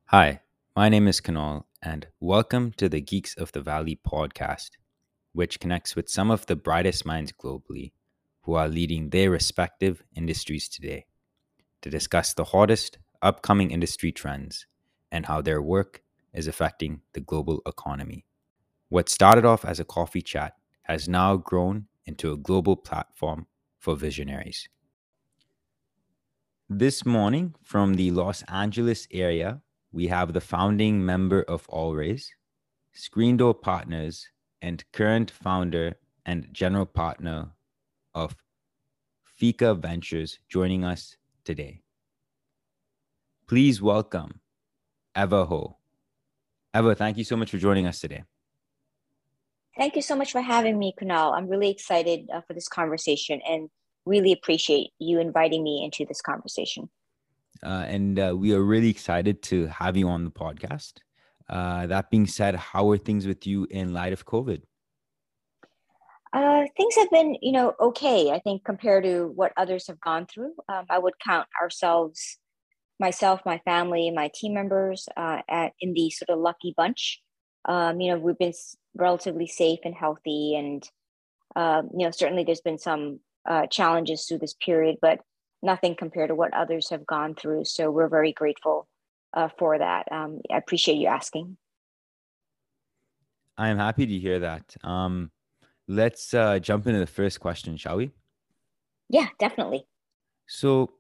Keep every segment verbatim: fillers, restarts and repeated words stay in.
Hi, my name is Kanal, and welcome to the Geeks of the Valley podcast, which connects with some of the brightest minds globally who are leading their respective industries today to discuss the hottest upcoming industry trends and how their work is affecting the global economy. What started off as a coffee chat has now grown into a global platform for visionaries. This morning, from the Los Angeles area, we have the founding member of Allraise, Screen Door Partners, and current founder and general partner of Fika Ventures joining us today. Please welcome Eva Ho. Eva, thank you so much for joining us today. Thank you so much for having me, Kunal. I'm really excited uh, for this conversation and really appreciate you inviting me into this conversation. Uh, and uh, we are really excited to have you on the podcast. Uh, that being said, how are things with you in light of COVID? Uh, things have been, you know, okay. I think compared to what others have gone through, um, I would count ourselves, myself, my family, my team members, uh, at in the sort of lucky bunch. Um, you know, we've been s- relatively safe and healthy, and um, you know, certainly there's been some uh, challenges through this period, but nothing compared to what others have gone through. So we're very grateful uh, for that. Um, I appreciate you asking. I am happy to hear that. Um, let's uh, jump into the first question, shall we? Yeah, definitely. So,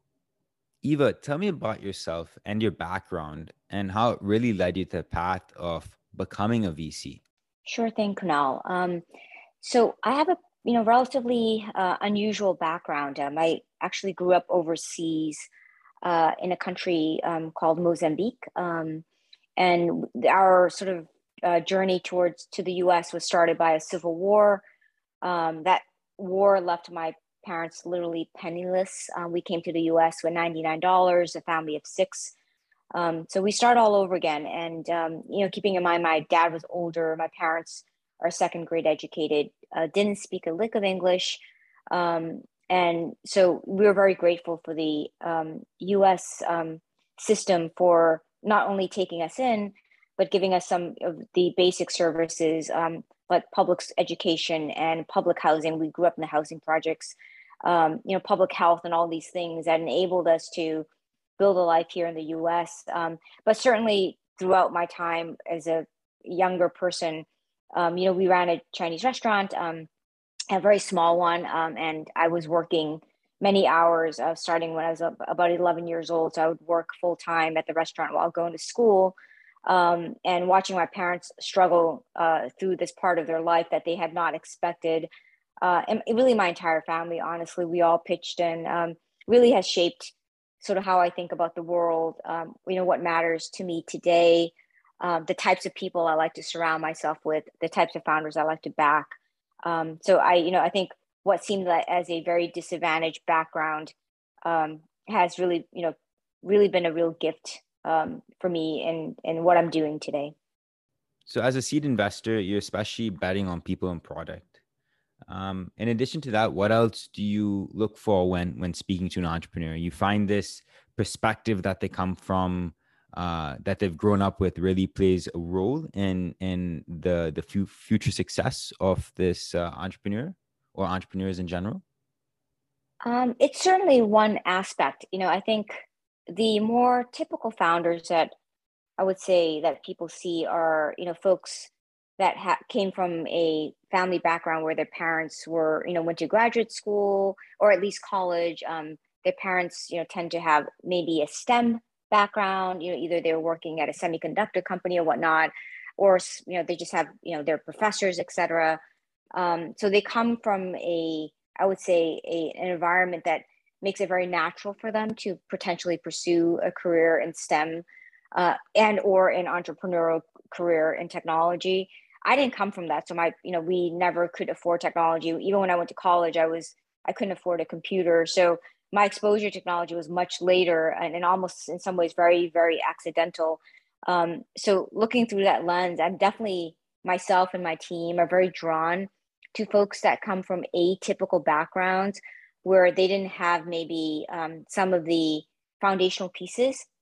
Eva, tell me about yourself and your background and how it really led you to the path of becoming a V C. Sure thing, Kunal. Um, so I have a you know relatively uh, unusual background. Um, I actually grew up overseas uh, in a country um, called Mozambique, um, and our sort of uh, journey towards to the U S was started by a civil war. Um, that war left my parents literally penniless. Uh, we came to the U S with ninety-nine dollars, a family of six. Um, so we start all over again. And, um, you know, keeping in mind, my dad was older, my parents are second grade educated, uh, didn't speak a lick of English. Um, and so we were very grateful for the um, U S um, system for not only taking us in, but giving us some of the basic services um, like public education and public housing. We grew up in the housing projects, um, you know, public health and all these things that enabled us to build a life here in the U S. Um, but certainly throughout my time as a younger person, um, you know, we ran a Chinese restaurant, um, a very small one, um, and I was working many hours, uh, starting when I was about eleven years old. So I would work full time at the restaurant while going to school. Um, and watching my parents struggle uh, through this part of their life that they had not expected. Uh, and really, my entire family, honestly, we all pitched in, um, really has shaped sort of how I think about the world, um, you know, what matters to me today, um, the types of people I like to surround myself with, the types of founders I like to back. Um, so I, you know, I think what seemed like as a very disadvantaged background um, has really, you know, really been a real gift um, for me and and what I'm doing today. So, as a seed investor, you're especially betting on people and product. Um, in addition to that, what else do you look for when when speaking to an entrepreneur? You find this perspective that they come from, uh, that they've grown up with, really plays a role in in the the fu- future success of this uh, entrepreneur or entrepreneurs in general. Um, it's certainly one aspect. You know, I think the more typical founders that I would say that people see are, you know, folks that ha- came from a family background where their parents were, you know, went to graduate school or at least college. Um, their parents, you know, tend to have maybe a STEM background. You know, either they're working at a semiconductor company or whatnot, or you know, they just have, you know, their professors, et cetera. Um, so they come from a, I would say, a, an environment that makes it very natural for them to potentially pursue a career in STEM uh, and or an entrepreneurial career in technology. I didn't come from that, so my you know we never could afford technology. Even when I went to college, I was I couldn't afford a computer, so my exposure to technology was much later and, and almost in some ways very very accidental. Um, so looking through that lens, I'm definitely myself and my team are very drawn to folks that come from atypical backgrounds where they didn't have maybe um, some of the foundational pieces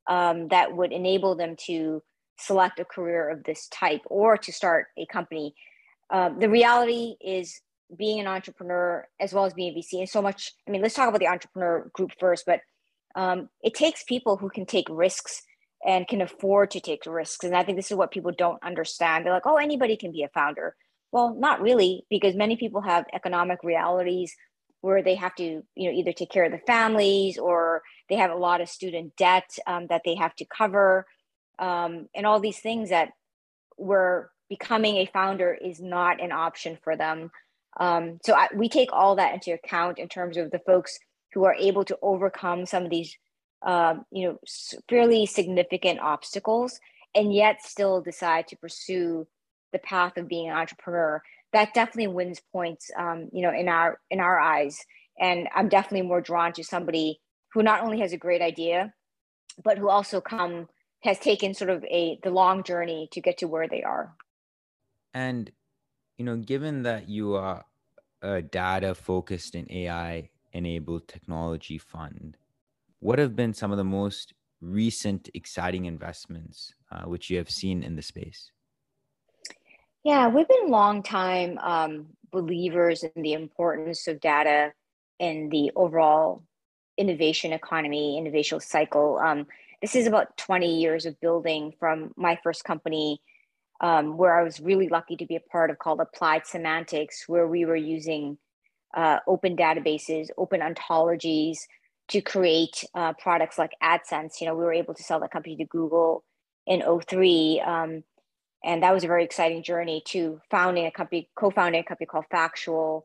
um, that would enable them to select a career of this type or to start a company. Um, the reality is being an entrepreneur as well as being a V C, and so much, I mean, let's talk about the entrepreneur group first, but um, it takes people who can take risks and can afford to take risks. And I think this is what people don't understand. They're like, oh, anybody can be a founder. Well, not really, because many people have economic realities where they have to, you know, either take care of the families or they have a lot of student debt um, that they have to cover, um, and all these things that where becoming a founder is not an option for them. Um, so I, we take all that into account in terms of the folks who are able to overcome some of these, um, you know, fairly significant obstacles and yet still decide to pursue the path of being an entrepreneur. That definitely wins points, um, you know, in our in our eyes. And I'm definitely more drawn to somebody who not only has a great idea, but who also come has taken sort of a the long journey to get to where they are. And, you know, given that you are a data focused and A I enabled technology fund, what have been some of the most recent exciting investments uh, which you have seen in the space? Yeah, we've been long time um, believers in the importance of data in the overall innovation economy, innovation cycle. Um, this is about twenty years of building from my first company, um, where I was really lucky to be a part of, called Applied Semantics, where we were using uh, open databases, open ontologies to create uh, products like AdSense. You know, we were able to sell that company to Google in 'oh three. Um, and that was a very exciting journey to founding a company, co-founding a company called Factual,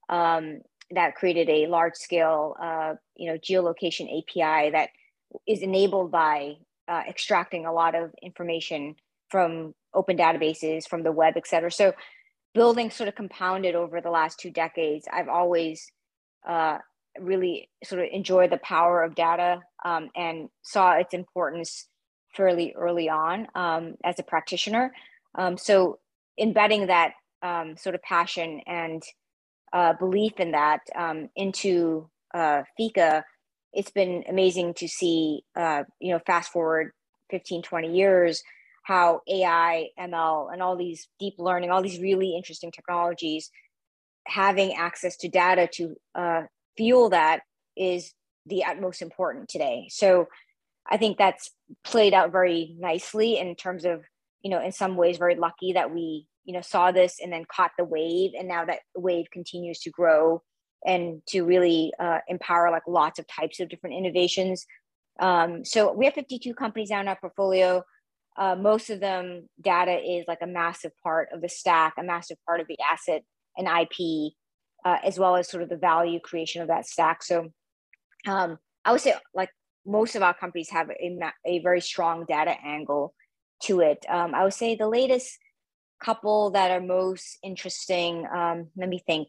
um, that created a large scale, uh, you know, geolocation A P I that is enabled by uh, extracting a lot of information from open databases, from the web, et cetera. So building sort of compounded over the last two decades. I've always uh, really sort of enjoyed the power of data, um, and saw its importance fairly early on um, as a practitioner. Um, so embedding that um, sort of passion and uh, belief in that um, into uh, Fika, it's been amazing to see, uh, you know, fast forward fifteen, twenty years, how A I, M L, and all these deep learning, all these really interesting technologies, having access to data to uh, fuel that is the utmost important today. So I think that's played out very nicely in terms of, you know, in some ways very lucky that we, you know, saw this and then caught the wave. And now that wave continues to grow and to really uh, empower like lots of types of different innovations. Um, so we have fifty-two companies now in our portfolio. Uh, most of them, data is like a massive part of the stack, a massive part of the asset and I P, uh, as well as sort of the value creation of that stack. So um, I would say like most of our companies have a, a very strong data angle to it. Um, I would say the latest couple that are most interesting, um, let me think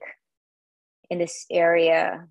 in this area.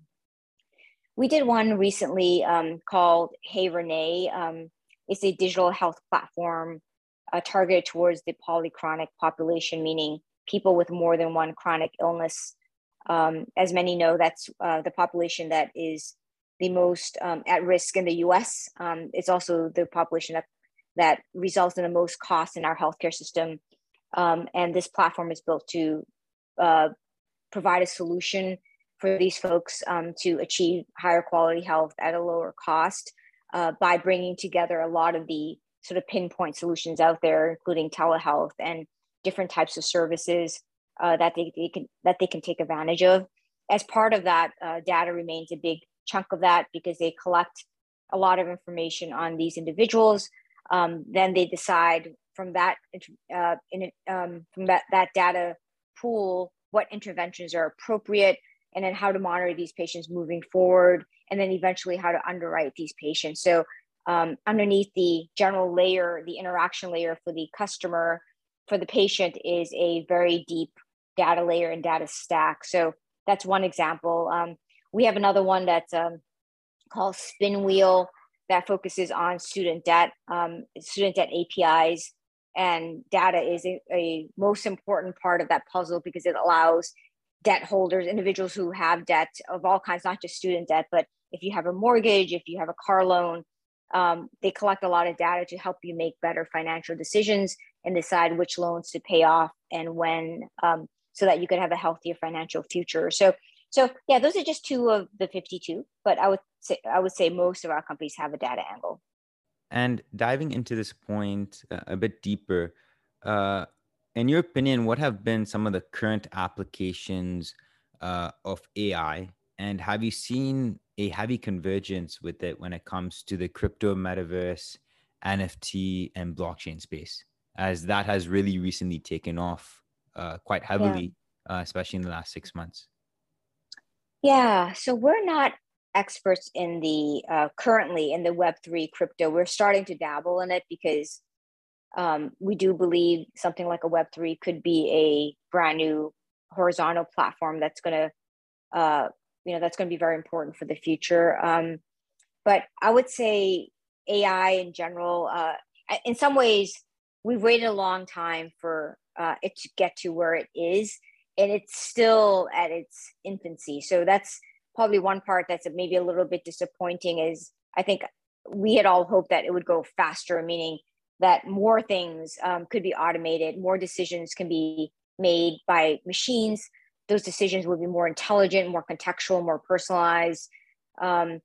We did one recently um, called Hey Renee. Um, it's a digital health platform uh, targeted towards the polychronic population, meaning people with more than one chronic illness. Um, as many know, that's uh, the population that is the most um, at risk in the U S. Um, it's also the population that, that results in the most cost in our healthcare system. Um, and this platform is built to uh, provide a solution for these folks um, to achieve higher quality health at a lower cost uh, by bringing together a lot of the sort of pinpoint solutions out there, including telehealth and different types of services uh, that they, they can that they can take advantage of. As part of that, uh, data remains a big chunk of that because they collect a lot of information on these individuals. Um, then they decide from that uh, in, um, from that that data pool what interventions are appropriate, and then how to monitor these patients moving forward, and then eventually how to underwrite these patients. So um, underneath the general layer, the interaction layer for the customer, for the patient is a very deep data layer and data stack. So that's one example. Um, we have another one that's um, called Spinwheel that focuses on student debt, um, student debt A P Is. And data is a, a most important part of that puzzle because it allows debt holders, individuals who have debt of all kinds, not just student debt, but if you have a mortgage, if you have a car loan, Um, they collect a lot of data to help you make better financial decisions and decide which loans to pay off and when, um, so that you could have a healthier financial future. So, so yeah, those are just two of the fifty-two. But I would say I would say most of our companies have a data angle. And diving into this point uh, a bit deeper, uh, in your opinion, what have been some of the current applications uh, of A I? And have you seen a heavy convergence with it when it comes to the crypto metaverse, N F T, and blockchain space, as that has really recently taken off uh, quite Yeah. heavily, uh, especially in the last six months? Yeah, so we're not experts in the uh, currently in the Web three crypto. We're starting to dabble in it because um, we do believe something like a Web three could be a brand new horizontal platform that's going to, uh, you know, that's going to be very important for the future. Um, but I would say A I in general, uh, in some ways, we've waited a long time for uh, it to get to where it is, and it's still at its infancy. So that's probably one part that's maybe a little bit disappointing. Is I think we had all hoped that it would go faster, meaning that more things um, could be automated, more decisions can be made by machines. Those decisions would be more intelligent, more contextual, more personalized. Um,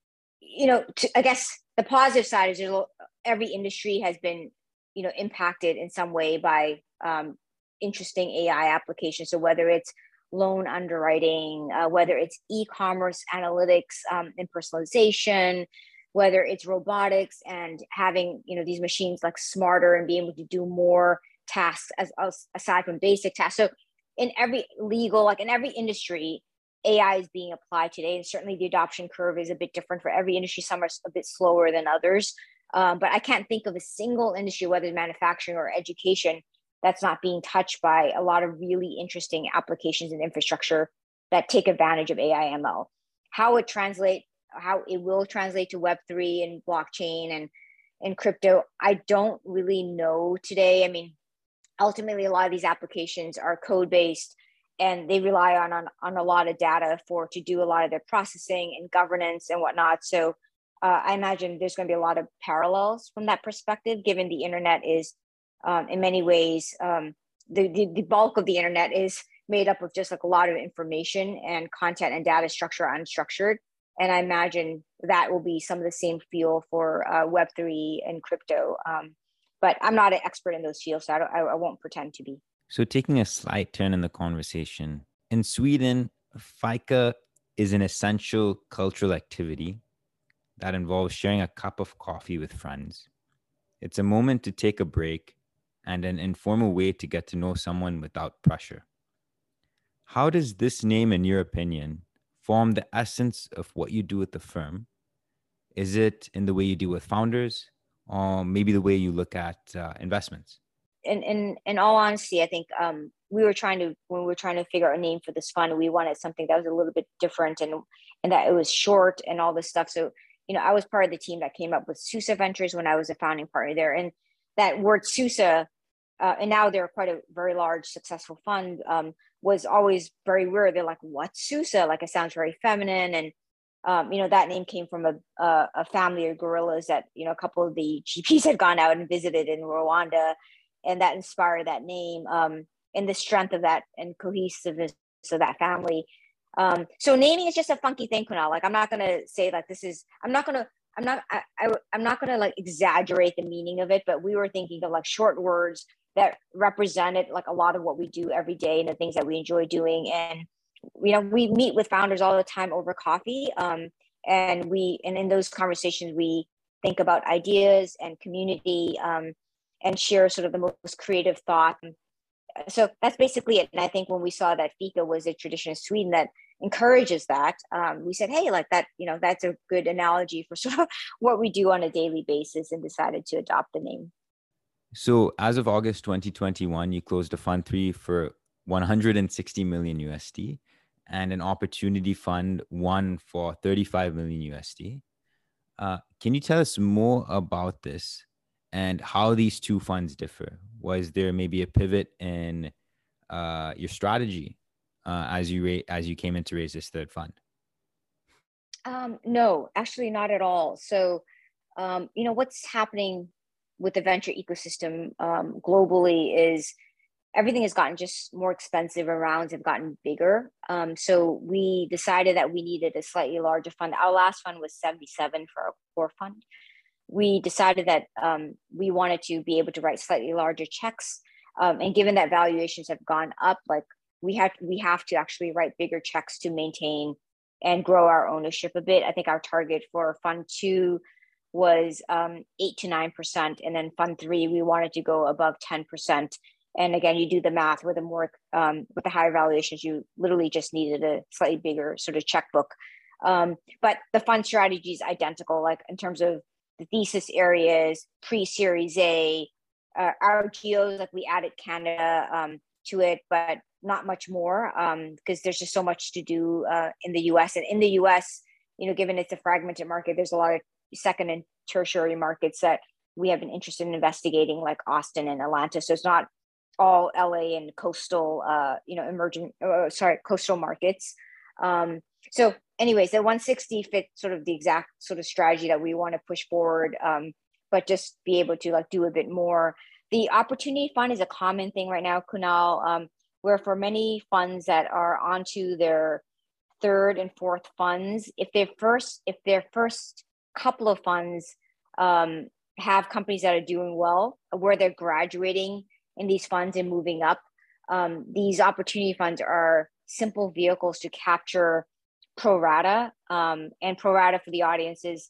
you know, to, I guess the positive side is there's every industry has been, you know, impacted in some way by um, interesting A I applications. So whether it's loan underwriting, uh, whether it's e-commerce analytics um, and personalization, whether it's robotics and having, you know, these machines like smarter and being able to do more tasks as, as aside from basic tasks. So in every legal, like in every industry, A I is being applied today, and certainly the adoption curve is a bit different for every industry. Some are a bit slower than others, um, but I can't think of a single industry, whether it's manufacturing or education, that's not being touched by a lot of really interesting applications and infrastructure that take advantage of A I M L. How it translate, how it will translate to Web three and blockchain and and crypto, I don't really know today. I mean, ultimately, a lot of these applications are code based, and they rely on, on on a lot of data for to do a lot of their processing and governance and whatnot. So uh, I imagine there's going to be a lot of parallels from that perspective, given the internet is um, in many ways um, the, the the bulk of the internet is made up of just like a lot of information and content and data, structure unstructured. And I imagine that will be some of the same feel for uh, Web three and crypto. Um, but I'm not an expert in those fields, so I, don't, I, I won't pretend to be. So, taking a slight turn in the conversation, in Sweden, fika is an essential cultural activity that involves sharing a cup of coffee with friends. It's a moment to take a break and an informal way to get to know someone without pressure. How does this name, in your opinion, form the essence of what you do at the firm? Is it in the way you deal with founders, or maybe the way you look at uh, investments? In, in in all honesty, I think um, we were trying to when we were trying to figure out a name for this fund, we wanted something that was a little bit different and and that it was short and all this stuff. So you know, I was part of the team that came up with Sousa Ventures when I was a founding partner there, and that word Sousa, uh, and now they're quite a very large, successful fund. Um, was always very weird. They're like, "What's Sousa?" Like it sounds very feminine, and um, you know that name came from a, a a family of gorillas that you know a couple of the G Ps had gone out and visited in Rwanda, and that inspired that name um, and the strength of that and cohesiveness of that family. Um, so naming is just a funky thing, Kunal. Like I'm not gonna say like this is. I'm not gonna. I'm not. I, I, I'm not gonna like exaggerate the meaning of it. But we were thinking of like short words that represented like a lot of what we do every day and the things that we enjoy doing. And you know, we meet with founders all the time over coffee, um, and we and in those conversations we think about ideas and community. Um, and share sort of the most creative thought. So that's basically it. And I think when we saw that fika was a tradition in Sweden that encourages that, um, we said, hey, like that, you know, that's a good analogy for sort of what we do on a daily basis, and decided to adopt the name. So, as of August twenty twenty-one, you closed a fund three for one hundred sixty million U S D and an opportunity fund one for thirty-five million U S D. Uh, can you tell us more about this and how these two funds differ? Was there maybe a pivot in uh, your strategy uh, as you ra- as you came in to raise this third fund? Um, no, actually not at all. So um, you know, what's happening with the venture ecosystem um, globally is everything has gotten just more expensive and rounds have gotten bigger. Um, so we decided that we needed a slightly larger fund. Our last fund was seventy-seven for our core fund. We decided that um, we wanted to be able to write slightly larger checks. Um, and given that valuations have gone up, like we have we have to actually write bigger checks to maintain and grow our ownership a bit. I think our target for fund two was um, eight to nine percent, and then fund three we wanted to go above ten percent. And again, you do the math with the more um, with the higher valuations, you literally just needed a slightly bigger sort of checkbook. Um, but the fund strategy is identical, like in terms of the thesis areas, pre-Series A, uh, our geos, like we added Canada um, to it, but not much more because um, there's just so much to do uh, in the U S. And in the U S, you know, given it's a fragmented market, there's a lot of second and tertiary markets that we have been interested in investigating, like Austin and Atlanta. So it's not all L A and coastal, uh, you know, emerging, uh, sorry, coastal markets. Um, so anyways, the one sixty fit sort of the exact sort of strategy that we want to push forward, um, but just be able to like do a bit more. The opportunity fund is a common thing right now, Kunal, um, where for many funds that are onto their third and fourth funds, if their first, if their first couple of funds um, have companies that are doing well, where they're graduating in these funds and moving up, um, these opportunity funds are simple vehicles to capture pro rata. Um, and pro rata for the audience is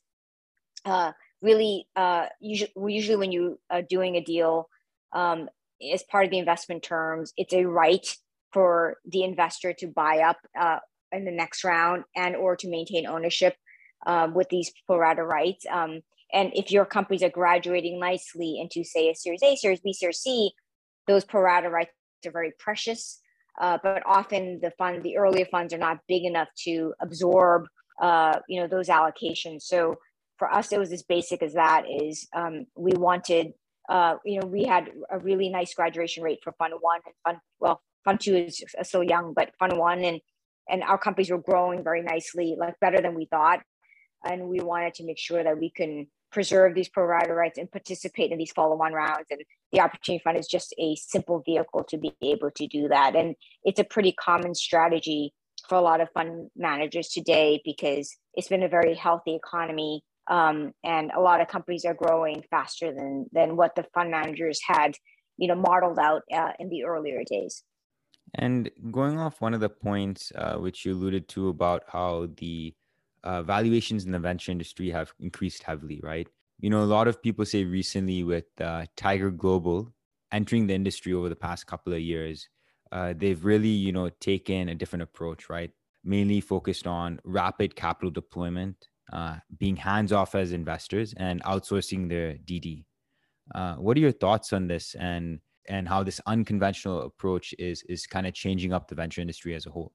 uh, really uh, usually, usually when you are doing a deal um, as part of the investment terms, it's a right for the investor to buy up uh, in the next round and or to maintain ownership um, with these pro rata rights. Um, and if your companies are graduating nicely into, say, a Series A, Series B, Series C, those pro rata rights are very precious. Uh, but often the fund, the earlier funds are not big enough to absorb, uh, you know, those allocations. So for us, it was as basic as that. Is um, we wanted, uh, you know, we had a really nice graduation rate for fund one and fund. Well, fund two is still young, but fund one and and our companies were growing very nicely, like better than we thought. And we wanted to make sure that we can preserve these pro rata rights and participate in these follow-on rounds. And the Opportunity Fund is just a simple vehicle to be able to do that. And it's a pretty common strategy for a lot of fund managers today because it's been a very healthy economy. Um, and a lot of companies are growing faster than, than what the fund managers had, you know, modeled out uh, in the earlier days. And going off one of the points uh, which you alluded to about how the uh, valuations in the venture industry have increased heavily, right? You know, a lot of people say recently with uh, Tiger Global entering the industry over the past couple of years, uh, they've really, you know, taken a different approach, right? Mainly focused on rapid capital deployment, uh, being hands off as investors and outsourcing their D D. Uh, what are your thoughts on this and and how this unconventional approach is is kind of changing up the venture industry as a whole?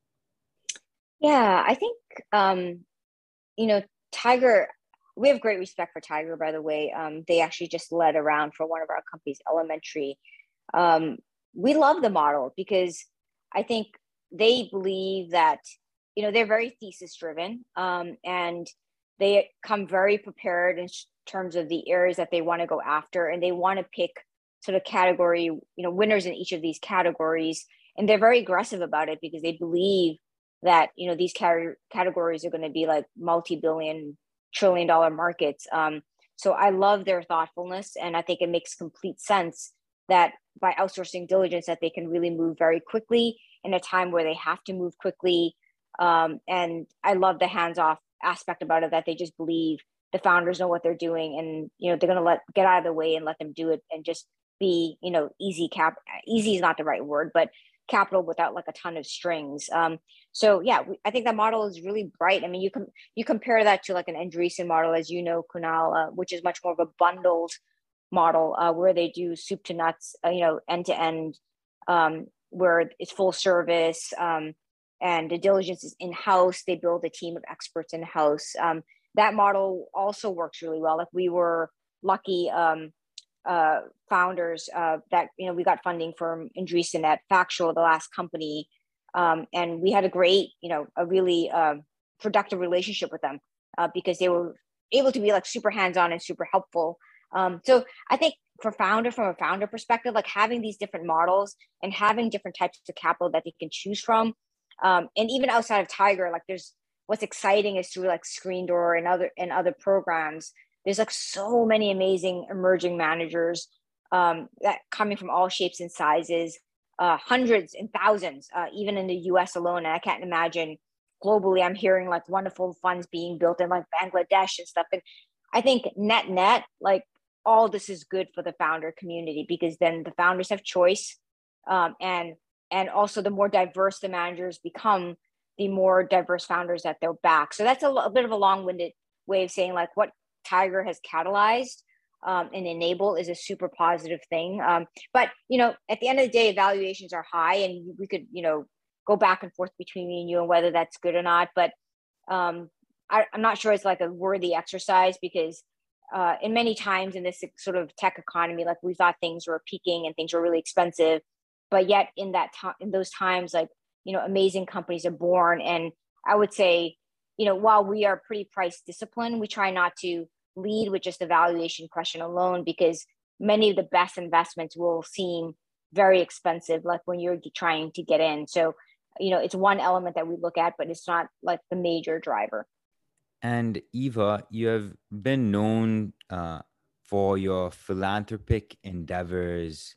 Yeah, I think um, you know, Tiger, we have great respect for Tiger, by the way. Um, they actually just led around for one of our companies, Elementary. Um, we love the model because I think they believe that, you know, they're very thesis driven um, and they come very prepared in terms of the areas that they want to go after. And they want to pick sort of category, you know, winners in each of these categories. And they're very aggressive about it because they believe that, you know, these car- categories are going to be like multi-billion, trillion dollar markets. Um, so I love their thoughtfulness. And I think it makes complete sense that by outsourcing diligence that they can really move very quickly in a time where they have to move quickly. Um, and I love the hands-off aspect about it, that they just believe the founders know what they're doing and, you know, they're going to let get out of the way and let them do it and just be, you know, easy cap. Easy is not the right word, but capital without like a ton of strings. Um, so yeah, we, I think that model is really bright. I mean, you can you compare that to like an Andreessen model, as you know, Kunal, uh, which is much more of a bundled model uh, where they do soup to nuts, uh, you know, end to end, um, where it's full service um, and the diligence is in house. They build a team of experts in house. Um, that model also works really well. Like we were lucky. Um, uh, founders uh, that, you know, we got funding from Andreessen at Factual, the last company. Um, and we had a great, you know, a really uh, productive relationship with them uh, because they were able to be like super hands-on and super helpful. Um, so I think for founder, from a founder perspective, like having these different models and having different types of capital that they can choose from. Um, and even outside of Tiger, like there's what's exciting is through like Screendoor and other and other programs. There's like so many amazing emerging managers um, that coming from all shapes and sizes, uh, hundreds and thousands, uh, even in the U S alone. And I can't imagine globally. I'm hearing like wonderful funds being built in like Bangladesh and stuff. And I think net net, like all this is good for the founder community, because then the founders have choice, um, and and also the more diverse the managers become, the more diverse founders that they'll back. So that's a, a bit of a long-winded way of saying like what Tiger has catalyzed um, and enabled is a super positive thing. Um, but you know, at the end of the day, valuations are high, and we could you know go back and forth between me and you on whether that's good or not. But um, I, I'm not sure it's like a worthy exercise, because uh, in many times in this sort of tech economy, like we thought things were peaking and things were really expensive, but yet in that time, in those times, like, you know, amazing companies are born. And I would say, you know, while we are pretty price disciplined, we try not to lead with just the valuation question alone, because many of the best investments will seem very expensive, like when you're trying to get in. So, you know, it's one element that we look at, but it's not like the major driver. And Eva, you have been known uh, for your philanthropic endeavors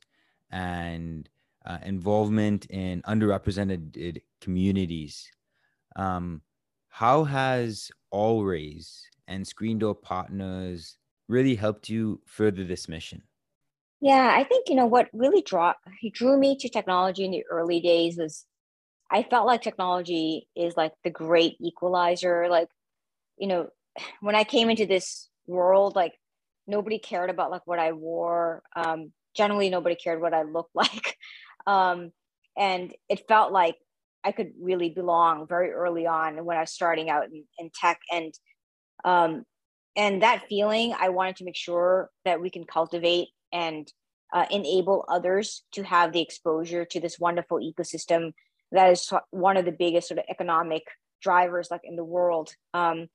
and uh, involvement in underrepresented communities. Um, how has Allraise and Screen Door Partners really helped you further this mission? Yeah, I think, you know, what really draw he drew me to technology in the early days was I felt like technology is like the great equalizer. Like, you know, when I came into this world, like nobody cared about like what I wore. Um, generally, nobody cared what I looked like. Um, and it felt like I could really belong very early on when I was starting out in, in tech. And um, and that feeling, I wanted to make sure that we can cultivate and uh, enable others to have the exposure to this wonderful ecosystem that is one of the biggest sort of economic drivers like in the world. Um,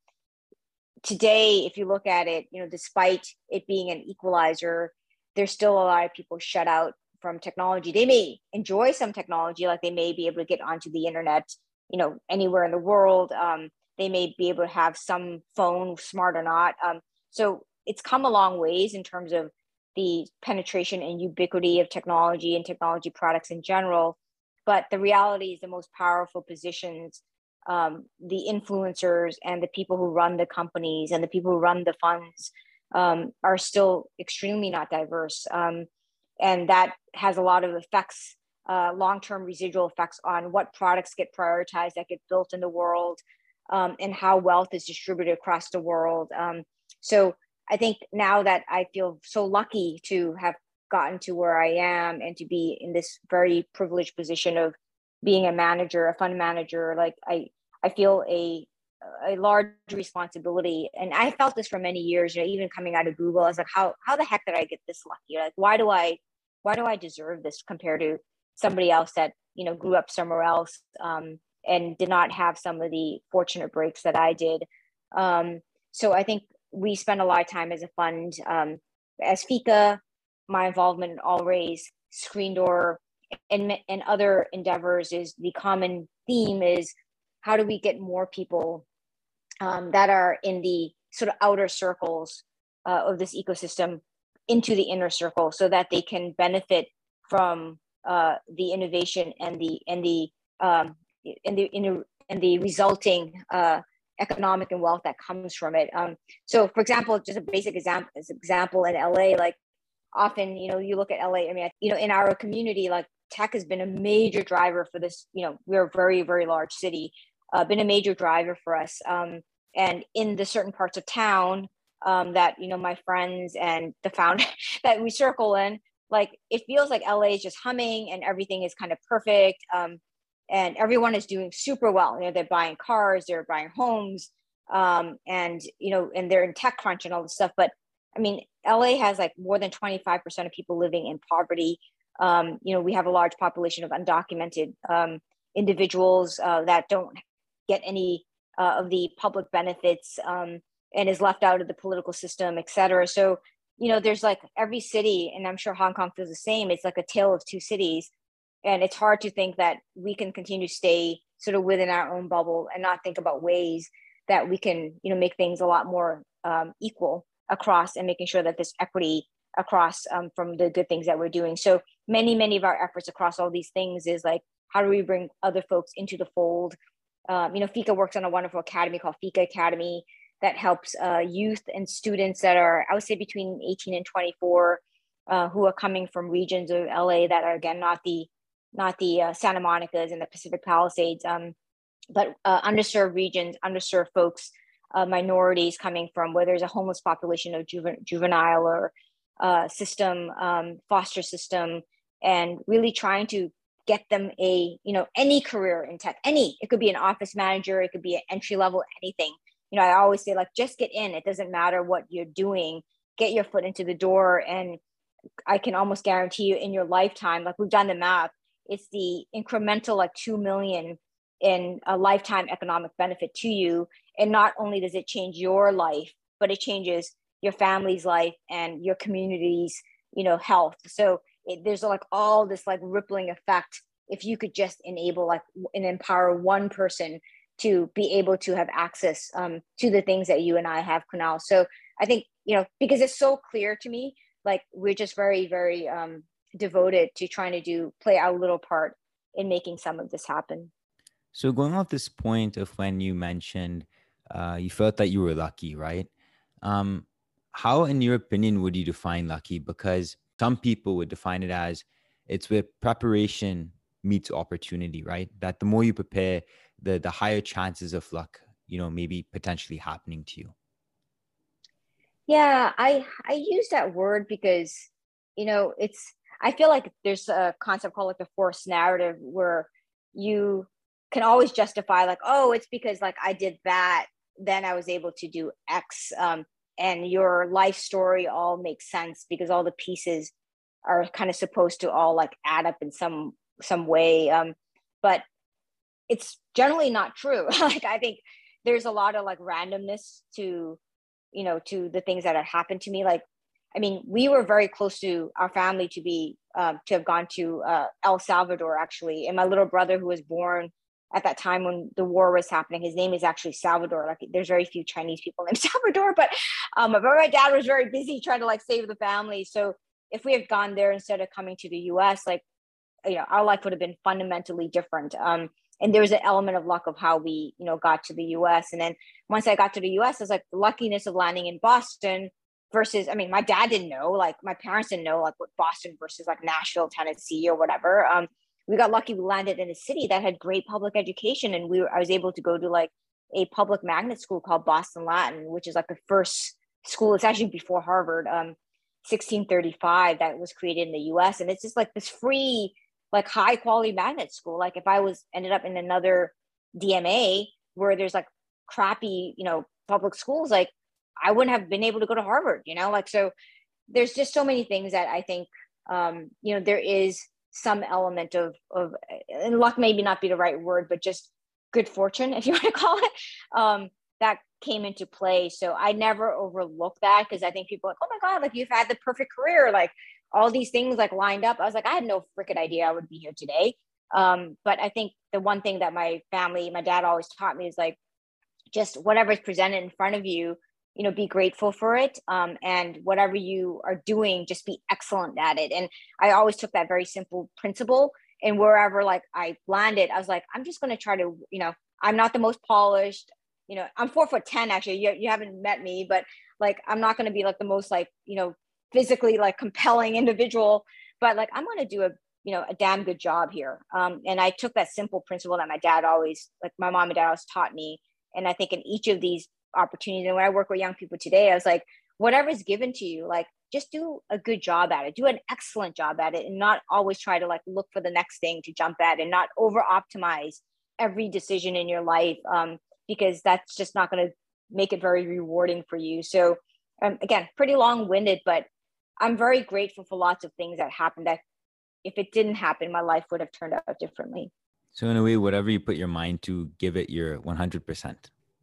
today, if you look at it, you know, despite it being an equalizer, there's still a lot of people shut out from technology. They may enjoy some technology, like they may be able to get onto the internet, you know, anywhere in the world. Um, they may be able to have some phone, smart or not. Um, so it's come a long ways in terms of the penetration and ubiquity of technology and technology products in general. But the reality is the most powerful positions, um, the influencers and the people who run the companies and the people who run the funds um, are still extremely not diverse. Um, and that has a lot of effects, uh, long-term residual effects on what products get prioritized that get built in the world, um, and how wealth is distributed across the world. Um, so I think now that I feel so lucky to have gotten to where I am and to be in this very privileged position of being a manager, a fund manager, like I, I feel a a large responsibility. And I felt this for many years, you know, even coming out of Google, I was like, how, how the heck did I get this lucky? Like, why do I, why do I deserve this compared to somebody else that, you know, grew up somewhere else, um, and did not have some of the fortunate breaks that I did. Um, so I think we spend a lot of time as a fund, um, as Fika, my involvement in Allraise, Screendoor, and, and other endeavors is the common theme is how do we get more people um, that are in the sort of outer circles uh, of this ecosystem into the inner circle so that they can benefit from uh, the innovation and the and the um, and the in and the resulting uh, economic and wealth that comes from it. Um, so, for example, just a basic example, example in L A, like often, you know, you look at L A. I mean, you know, in our community, like tech has been a major driver for this. You know, we're a very, very large city, uh, been a major driver for us. Um, and in the certain parts of town um, that, you know, my friends and the founder that we circle in, like it feels like L A is just humming and everything is kind of perfect. Um, and everyone is doing super well. You know, they're buying cars, they're buying homes, um, and, you know, and they're in TechCrunch and all this stuff. But I mean, L A has like more than twenty-five percent of people living in poverty. Um, you know, we have a large population of undocumented um, individuals uh, that don't get any uh, of the public benefits. Um, and is left out of the political system, et cetera. So, you know, there's like every city, and I'm sure Hong Kong feels the same. It's like a tale of two cities. And it's hard to think that we can continue to stay sort of within our own bubble and not think about ways that we can, you know, make things a lot more um, equal across, and making sure that there's equity across um, from the good things that we're doing. So many, many of our efforts across all these things is like, how do we bring other folks into the fold? Um, you know, FICA works on a wonderful academy called FICA Academy that helps uh, youth and students that are, I would say, between eighteen and twenty-four, uh, who are coming from regions of L A that are, again, not the not the uh, Santa Monica's and the Pacific Palisades, um, but uh, underserved regions, underserved folks, uh, minorities coming from where there's a homeless population of juven- juvenile or uh, system, um, foster system, and really trying to get them a, you know, any career in tech, any, it could be an office manager, it could be an entry level, anything. You know, I always say, like, just get in. It doesn't matter what you're doing, get your foot into the door. And I can almost guarantee you in your lifetime, like we've done the math, it's the incremental like two million in a lifetime economic benefit to you. And not only does it change your life, but it changes your family's life and your community's, you know, health. So it, there's like all this like rippling effect if you could just enable like and empower one person to be able to have access um, to the things that you and I have, Kunal. So I think, you know, because it's so clear to me, like we're just very, very um, devoted to trying to do, play our little part in making some of this happen. So going off this point of when you mentioned uh, you felt that you were lucky, right? Um, how, in your opinion, would you define lucky? Because some people would define it as it's where preparation meets opportunity, right? That the more you prepare, the the higher chances of luck, you know, maybe potentially happening to you. Yeah, I I use that word because, you know, it's, I feel like there's a concept called like the forced narrative where you can always justify like, oh, it's because like I did that, then I was able to do X. Um, and your life story all makes sense because all the pieces are kind of supposed to all like add up in some some way. Um, but it's generally not true. Like I think there's a lot of like randomness to, you know, to the things that have happened to me. Like, I mean, we were very close to our family to be, um, to have gone to uh, El Salvador actually. And my little brother who was born at that time when the war was happening, his name is actually Salvador. Like there's very few Chinese people named Salvador, but, um, but my dad was very busy trying to like save the family. So if we had gone there instead of coming to the U S, like, you know, our life would have been fundamentally different. Um, and there was an element of luck of how we, you know, got to the U S. And then once I got to the U S, it's like the luckiness of landing in Boston versus, I mean, my dad didn't know, like my parents didn't know like what Boston versus like Nashville, Tennessee or whatever. Um, we got lucky. We landed in a city that had great public education. And we were, I was able to go to like a public magnet school called Boston Latin, which is like the first school. It's actually before Harvard, um, sixteen thirty-five, that was created in the U S. And it's just like this free, like high quality magnet school. Like if I was ended up in another D M A where there's like crappy, you know, public schools, like I wouldn't have been able to go to Harvard, you know, like, so there's just so many things that I think, um, you know, there is some element of, of, and luck maybe not be the right word, but just good fortune, if you want to call it, um, that came into play. So I never overlook that because I think people are like, oh my God, like you've had the perfect career. Like all these things like lined up. I was like, I had no freaking idea I would be here today. Um, but I think the one thing that my family, my dad always taught me is like, just whatever's presented in front of you, you know, be grateful for it. Um, and whatever you are doing, just be excellent at it. And I always took that very simple principle, and wherever like I landed, I was like, I'm just going to try to, you know, I'm not the most polished, you know, I'm four foot ten, actually, you, you haven't met me, but like, I'm not going to be like the most like, you know, physically like compelling individual, but like, I'm going to do a, you know, a damn good job here. Um, and I took that simple principle that my dad always, like my mom and dad always taught me. And I think in each of these opportunities, and when I work with young people today, I was like, whatever's given to you, like just do a good job at it, do an excellent job at it, and not always try to like look for the next thing to jump at, and not over optimize every decision in your life, um, because that's just not going to make it very rewarding for you. So um, again, pretty long-winded, but I'm very grateful for lots of things that happened that if it didn't happen, my life would have turned out differently. So in a way, whatever you put your mind to, give it your one hundred percent.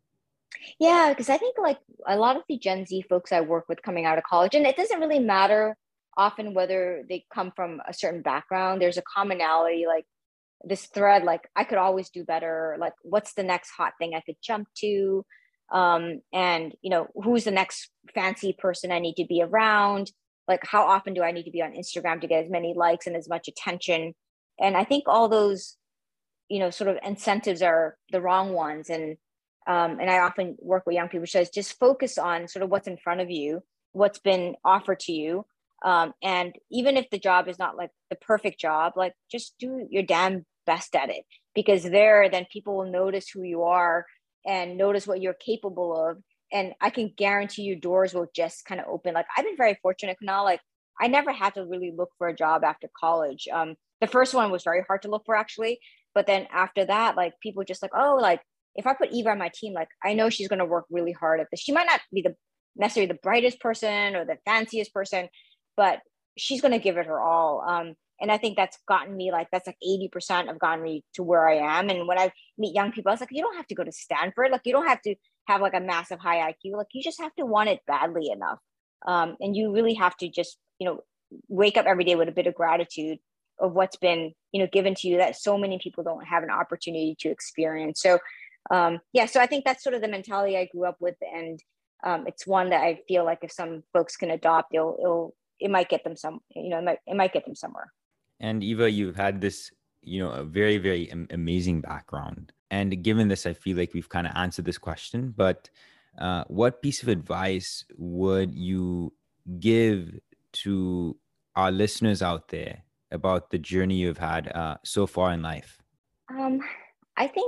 Yeah, because I think like a lot of the Gen Z folks I work with coming out of college, and it doesn't really matter often whether they come from a certain background, there's a commonality, like this thread, like I could always do better, like what's the next hot thing I could jump to, um and you know who's the next fancy person I need to be around, like how often do I need to be on Instagram to get as many likes and as much attention. And I think all those, you know sort of incentives are the wrong ones. And um and I often work with young people who says just focus on sort of what's in front of you, what's been offered to you, um and even if the job is not like the perfect job, like just do your damn best at it, because there then people will notice who you are and notice what you're capable of. And I can guarantee you doors will just kind of open. Like I've been very fortunate now, like I never had to really look for a job after college. Um the first one was very hard to look for actually, but then after that, like people just like, oh, like if I put Eva on my team, like I know she's going to work really hard at this. She might not be the necessarily the brightest person or the fanciest person, but she's going to give it her all. Um, and I think that's gotten me like that's like eighty percent of gotten me to where I am. And when I meet young people, I was like, you don't have to go to Stanford. Like you don't have to have like a massive high I Q. Like you just have to want it badly enough. Um, and you really have to just, you know, wake up every day with a bit of gratitude of what's been, you know, given to you that so many people don't have an opportunity to experience. So um, yeah, so I think that's sort of the mentality I grew up with. And um, it's one that I feel like if some folks can adopt, it'll, it'll it might get them some, you know, it might, it might get them somewhere. And Eva, you've had this, you know, a very, very am- amazing background. And given this, I feel like we've kind of answered this question, but uh, what piece of advice would you give to our listeners out there about the journey you've had uh, so far in life? Um, I think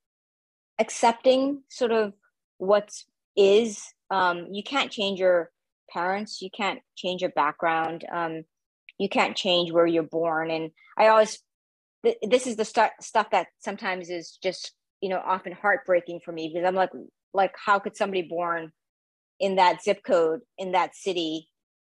accepting sort of what is, um, you can't change your parents, you can't change your background, um, you can't change where you're born. And I always, th- this is the stu- stuff that sometimes is just, you know, often heartbreaking for me, because I'm like, like, how could somebody born in that zip code, in that city,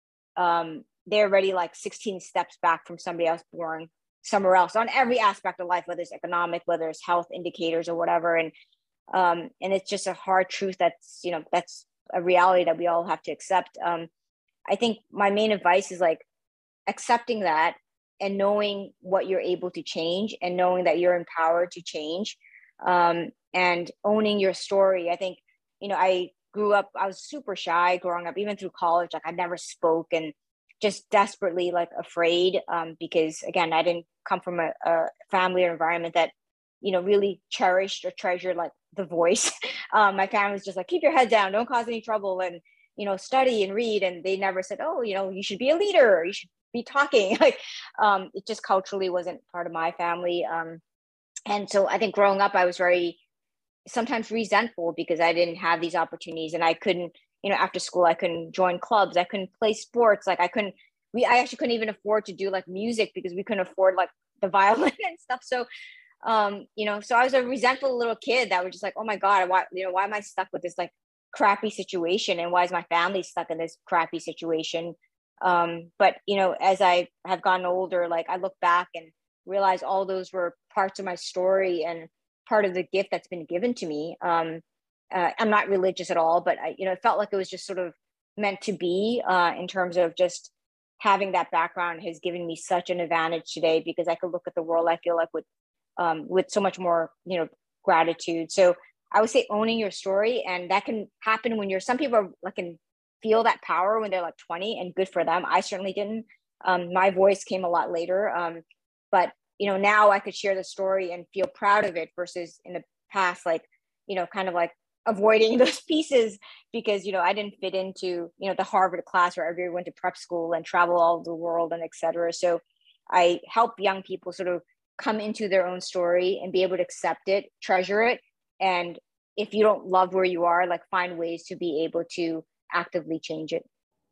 um, they're already like sixteen steps back from somebody else born somewhere else on every aspect of life, whether it's economic, whether it's health indicators or whatever. And um, and it's just a hard truth that's, you know, that's a reality that we all have to accept. Um, I think my main advice is like accepting that and knowing what you're able to change and knowing that you're empowered to change, um, and owning your story. I think, you know, I grew up, I was super shy growing up, even through college. Like I never spoke and just desperately like afraid, um, because again, I didn't come from a, a family or environment that, you know, really cherished or treasured like the voice. Um, my family was just like, keep your head down, don't cause any trouble, and, you know, study and read. And they never said, oh, you know, you should be a leader, or you should be talking. Like, um, it just culturally wasn't part of my family. Um, and so I think growing up, I was very sometimes resentful because I didn't have these opportunities and I couldn't, you know, after school, I couldn't join clubs. I couldn't play sports. Like I couldn't, we, I actually couldn't even afford to do like music because we couldn't afford like the violin and stuff. So, um, you know, so I was a resentful little kid that was just like, oh my God, why, you know, why am I stuck with this like crappy situation? And why is my family stuck in this crappy situation? Um, but, you know, as I have gotten older, like I look back and realize all those were parts of my story and part of the gift that's been given to me. Um, uh, I'm not religious at all, but I, you know, it felt like it was just sort of meant to be, uh, in terms of just having that background has given me such an advantage today because I could look at the world, I feel like with, um, with so much more, you know, gratitude. So I would say owning your story, and that can happen when you're, some people are, like, can feel that power when they're like twenty, and good for them. I certainly didn't. Um, my voice came a lot later. Um, but you know, now I could share the story and feel proud of it versus in the past, like, you know, kind of like avoiding those pieces because, you know, I didn't fit into, you know, the Harvard class where everyone went to prep school and travel all over the world and et cetera. So I help young people sort of come into their own story and be able to accept it, treasure it. And if you don't love where you are, like find ways to be able to actively change it.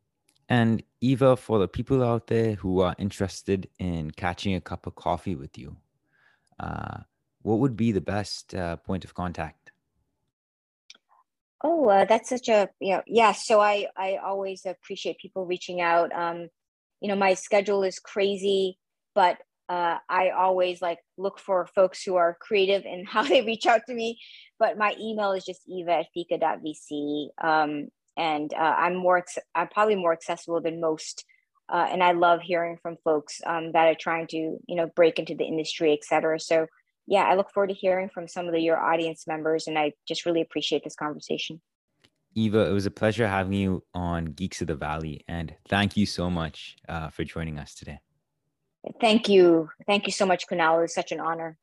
And Eva, for the people out there who are interested in catching a cup of coffee with you, uh, what would be the best uh, point of contact? Oh, uh, that's such a, you know, yeah. So I, I always appreciate people reaching out. Um, you know, my schedule is crazy, but uh, I always like look for folks who are creative in how they reach out to me. but my email is just eva at fika dot v c. Um, and uh, I'm more, I'm probably more accessible than most. Uh, and I love hearing from folks um, that are trying to, you know, break into the industry, et cetera. So yeah, I look forward to hearing from some of the, your audience members, and I just really appreciate this conversation. Eva, it was a pleasure having you on Geeks of the Valley, and thank you so much uh, for joining us today. Thank you. Thank you so much, Kunal. It was such an honor.